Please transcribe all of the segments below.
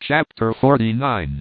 Chapter 49.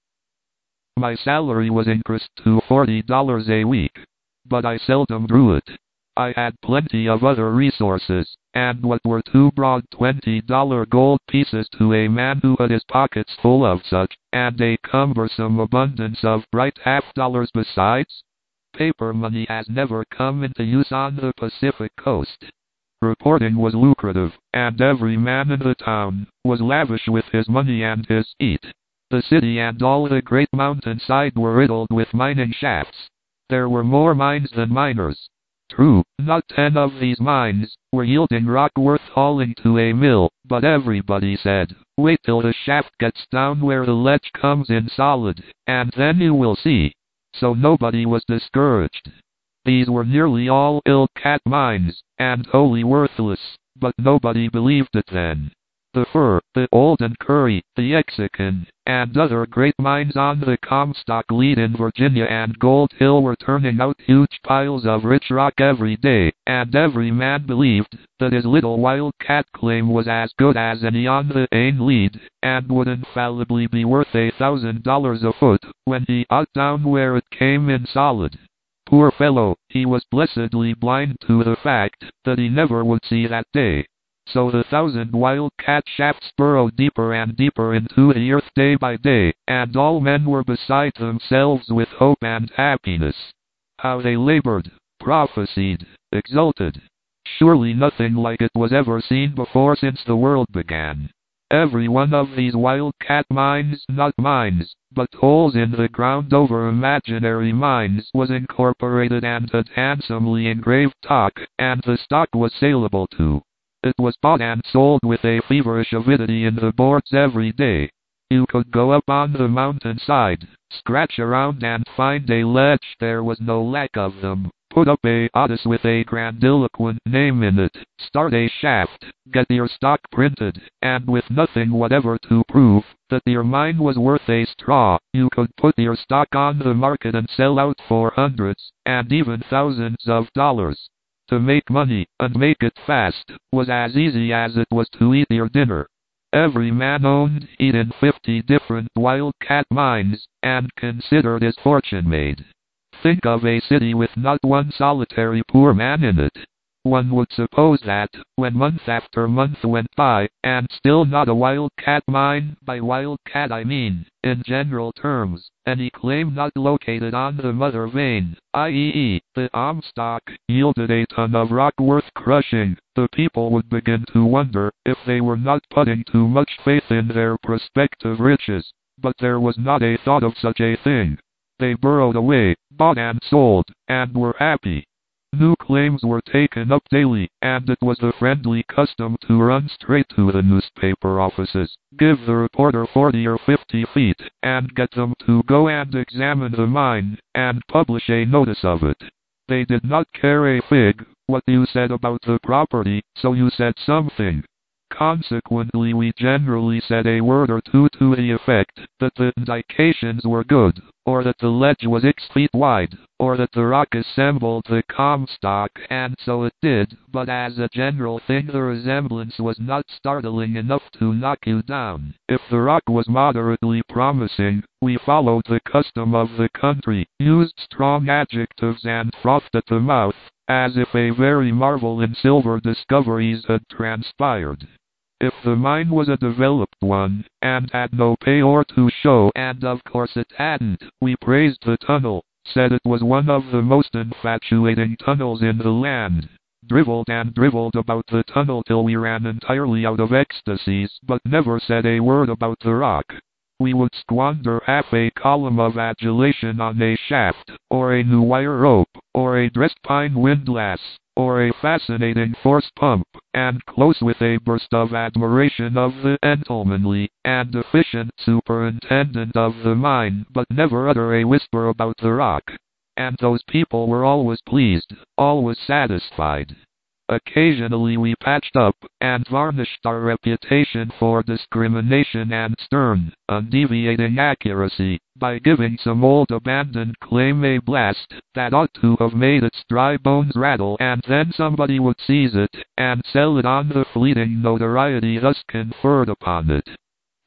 My salary was increased to $40 a week, but I seldom drew it. I had plenty of other resources, and what were two broad $20 gold pieces to a man who had his pockets full of such, and a cumbersome abundance of bright half-dollars besides? Paper money has never come into use on the Pacific coast. Reporting was lucrative, and every man in the town was lavish with his money and his eat. The city and all the great mountainside were riddled with mining shafts. There were more mines than miners. True, not 10 of these mines were yielding rock worth hauling to a mill, but everybody said, wait till the shaft gets down where the ledge comes in solid, and then you will see. So nobody was discouraged. These were nearly all ill-cat mines, and wholly worthless, but nobody believed it then. The Fur, the Olden Curry, the Mexican, and other great mines on the Comstock Lead in Virginia and Gold Hill were turning out huge piles of rich rock every day, and every man believed that his little wildcat claim was as good as any on the Ain Lead, and would infallibly be worth $1,000 a foot when he got down where it came in solid. Poor fellow, he was blessedly blind to the fact that he never would see that day. So the 1,000 wildcat shafts burrowed deeper and deeper into the earth day by day, and all men were beside themselves with hope and happiness. How they labored, prophesied, exulted. Surely nothing like it was ever seen before since the world began. Every one of these wildcat mines, not mines, but holes in the ground over imaginary mines, was incorporated and had handsomely engraved stock, and the stock was saleable too. It was bought and sold with a feverish avidity in the boards every day. You could go up on the mountainside, scratch around and find a ledge, there was no lack of them. Put up a bodice with a grandiloquent name in it, start a shaft, get your stock printed, and with nothing whatever to prove that your mine was worth a straw, you could put your stock on the market and sell out for hundreds, and even thousands of dollars. To make money, and make it fast, was as easy as it was to eat your dinner. Every man owned in 50 different wildcat mines, and considered his fortune made. Think of a city with not one solitary poor man in it. One would suppose that, when month after month went by, and still not a wildcat mine, by wildcat I mean, in general terms, any claim not located on the mother vein, i.e., the Comstock, yielded a ton of rock worth crushing, the people would begin to wonder if they were not putting too much faith in their prospective riches. But there was not a thought of such a thing. They burrowed away, bought and sold, and were happy. New claims were taken up daily, and it was the friendly custom to run straight to the newspaper offices, give the reporter 40 or 50 feet, and get them to go and examine the mine, and publish a notice of it. They did not care a fig what you said about the property, so you said something. Consequently, we generally said a word or two to the effect that the indications were good, or that the ledge was 6 feet wide, or that the rock assembled the Comstock, and so it did, but as a general thing the resemblance was not startling enough to knock you down. If the rock was moderately promising, we followed the custom of the country, used strong adjectives and frothed at the mouth, as if a very marvel in silver discoveries had transpired. If the mine was a developed one, and had no payor to show, and of course it hadn't, we praised the tunnel, said it was one of the most infatuating tunnels in the land, drivelled and drivelled about the tunnel till we ran entirely out of ecstasies, but never said a word about the rock. We would squander half a column of adulation on a shaft, or a new wire rope, or a dressed pine windlass, or a fascinating force pump, and close with a burst of admiration of the gentlemanly and efficient superintendent of the mine, but never utter a whisper about the rock. And those people were always pleased, always satisfied. Occasionally we patched up, and varnished our reputation for discrimination and stern, undeviating accuracy, by giving some old abandoned claim a blast that ought to have made its dry bones rattle, and then somebody would seize it, and sell it on the fleeting notoriety thus conferred upon it.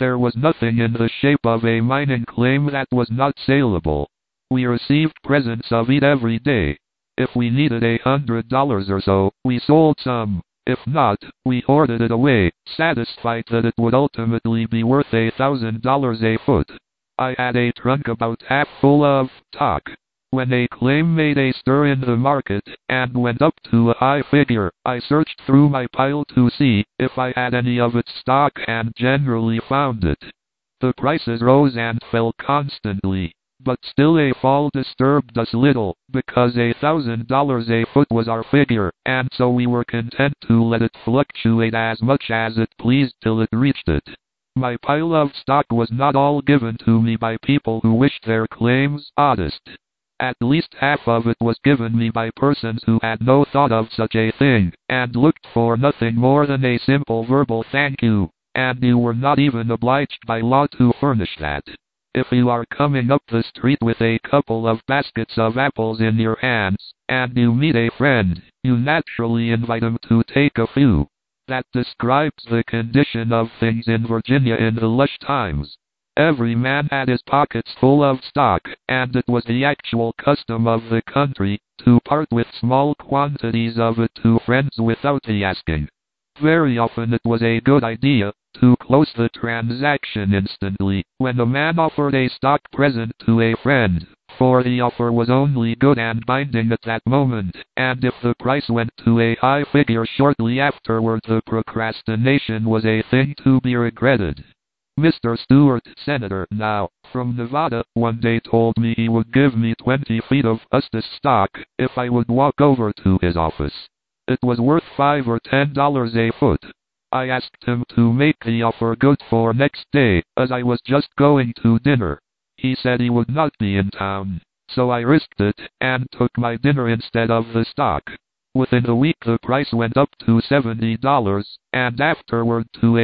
There was nothing in the shape of a mining claim that was not saleable. We received presents of it every day. If we needed $100 or so, we sold some. If not, we hoarded it away, satisfied that it would ultimately be worth $1,000 a foot. I had a trunk about half full of talk. When a claim made a stir in the market, and went up to a high figure, I searched through my pile to see if I had any of its stock and generally found it. The prices rose and fell constantly, but still a fall disturbed us little, because $1,000 a foot was our figure, and so we were content to let it fluctuate as much as it pleased till it reached it. My pile of stock was not all given to me by people who wished their claims honest. At least half of it was given me by persons who had no thought of such a thing, and looked for nothing more than a simple verbal thank you, and you were not even obliged by law to furnish that. If you are coming up the street with a couple of baskets of apples in your hands, and you meet a friend, you naturally invite him to take a few. That describes the condition of things in Virginia in the lush times. Every man had his pockets full of stock, and it was the actual custom of the country to part with small quantities of it to friends without the asking. Very often it was a good idea to close the transaction instantly when a man offered a stock present to a friend, for the offer was only good and binding at that moment, and if the price went to a high figure shortly afterward, the procrastination was a thing to be regretted. Mr. Stewart, Senator now, from Nevada, one day told me he would give me 20 feet of Estes stock if I would walk over to his office. It was worth $5 or $10 a foot. I asked him to make the offer good for next day, as I was just going to dinner. He said he would not be in town, so I risked it, and took my dinner instead of the stock. Within a week the price went up to $70, and afterward to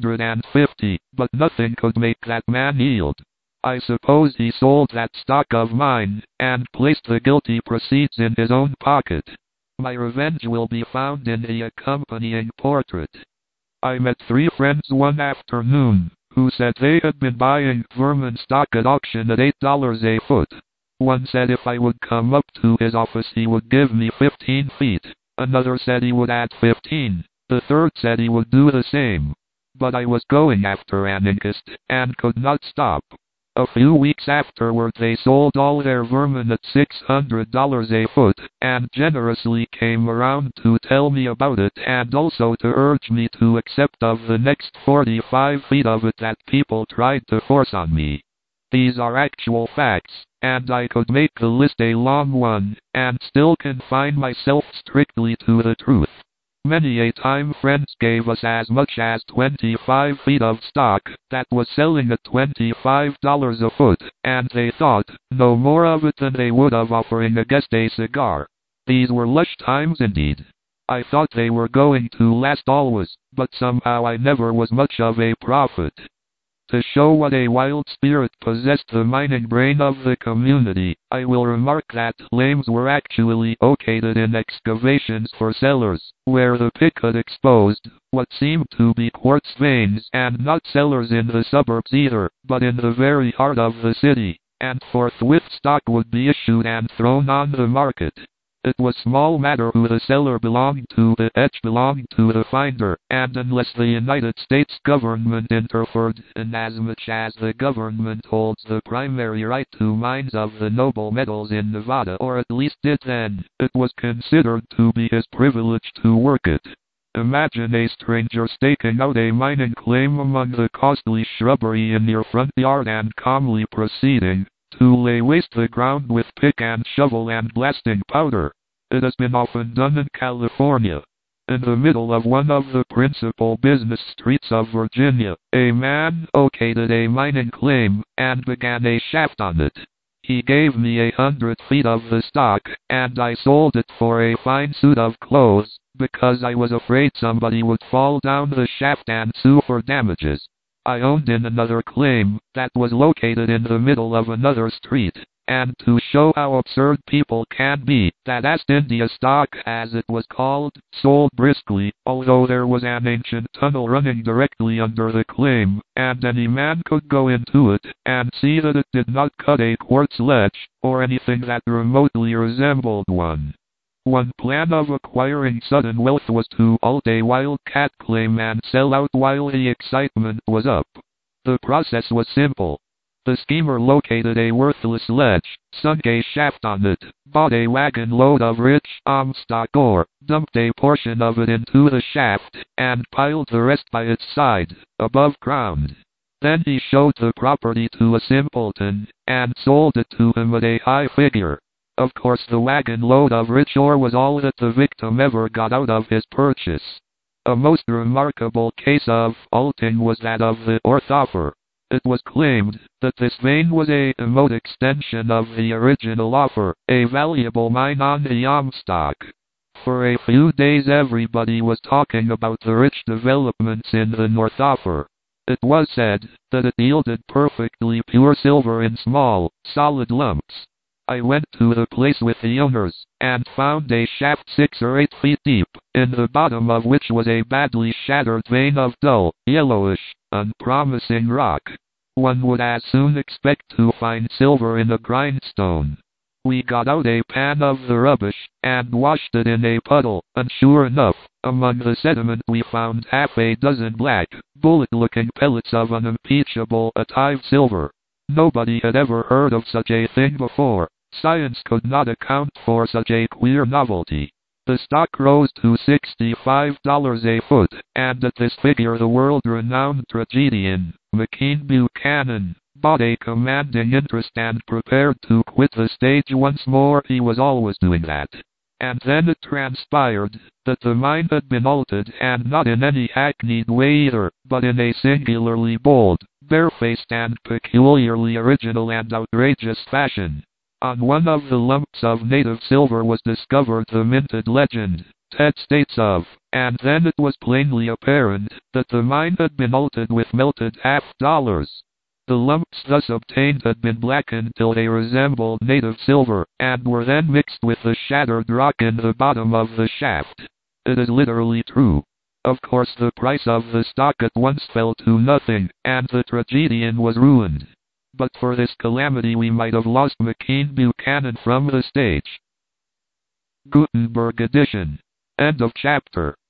$150, but nothing could make that man yield. I suppose he sold that stock of mine, and placed the guilty proceeds in his own pocket. My revenge will be found in the accompanying portrait. I met 3 friends one afternoon, who said they had been buying vermin stock at auction at $8 a foot. One said if I would come up to his office he would give me 15 feet. Another said he would add 15. The third said he would do the same. But I was going after an inquest, and could not stop. A few weeks afterward they sold all their vermin at $600 a foot, and generously came around to tell me about it and also to urge me to accept of the next 45 feet of it that people tried to force on me. These are actual facts, and I could make the list a long one, and still confine myself strictly to the truth. Many a time friends gave us as much as 25 feet of stock that was selling at $25 a foot, and they thought no more of it than they would of offering a guest a cigar. These were lush times indeed. I thought they were going to last always, but somehow I never was much of a prophet. To show what a wild spirit possessed the mining brain of the community, I will remark that claims were actually located in excavations for cellars, where the pick had exposed what seemed to be quartz veins, and not cellars in the suburbs either, but in the very heart of the city, and forthwith stock would be issued and thrown on the market. It was small matter who the seller belonged to, the edge belonged to the finder, and unless the United States government interfered, inasmuch as the government holds the primary right to mines of the noble metals in Nevada, or at least did then, it was considered to be his privilege to work it. Imagine a stranger staking out a mining claim among the costly shrubbery in your front yard and calmly proceeding to lay waste the ground with pick and shovel and blasting powder. It has been often done in California. In the middle of one of the principal business streets of Virginia, a man located a mining claim and began a shaft on it. He gave me 100 feet of the stock, and I sold it for a fine suit of clothes, because I was afraid somebody would fall down the shaft and sue for damages. I owned in another claim that was located in the middle of another street, and to show how absurd people can be, that East India stock, as it was called, sold briskly, although there was an ancient tunnel running directly under the claim, and any man could go into it, and see that it did not cut a quartz ledge, or anything that remotely resembled one. One plan of acquiring sudden wealth was to halt a wildcat claim and sell out while the excitement was up. The process was simple. The schemer located a worthless ledge, sunk a shaft on it, bought a wagon load of rich stock ore, dumped a portion of it into the shaft, and piled the rest by its side, above ground. Then he showed the property to a simpleton, and sold it to him at a high figure. Of course the wagon load of rich ore was all that the victim ever got out of his purchase. A most remarkable case of halting was that of the Orthoffer. It was claimed that this vein was a remote extension of the original offer, a valuable mine on the Yamstock. For a few days everybody was talking about the rich developments in the Northoffer. It was said that it yielded perfectly pure silver in small, solid lumps. I went to the place with the owners, and found a shaft 6 or 8 feet deep, in the bottom of which was a badly shattered vein of dull, yellowish, unpromising rock. One would as soon expect to find silver in a grindstone. We got out a pan of the rubbish, and washed it in a puddle, and sure enough, among the sediment we found half a dozen black, bullet-looking pellets of unimpeachable Ative silver. Nobody had ever heard of such a thing before. Science could not account for such a queer novelty. The stock rose to $65 a foot, and at this figure the world-renowned tragedian, McKean Buchanan, bought a commanding interest and prepared to quit the stage once more. He was always doing that. And then it transpired that the mine had been halted, and not in any hackneyed way either, but in a singularly bold, barefaced and peculiarly original and outrageous fashion. On one of the lumps of native silver was discovered the minted legend, Ted states of, and then it was plainly apparent that the mine had been halted with melted $half. The lumps thus obtained had been blackened till they resembled native silver, and were then mixed with the shattered rock in the bottom of the shaft. It is literally true. Of course the price of the stock at once fell to nothing, and the tragedian was ruined. But for this calamity we might have lost McKean Buchanan from the stage. Gutenberg edition. End of chapter.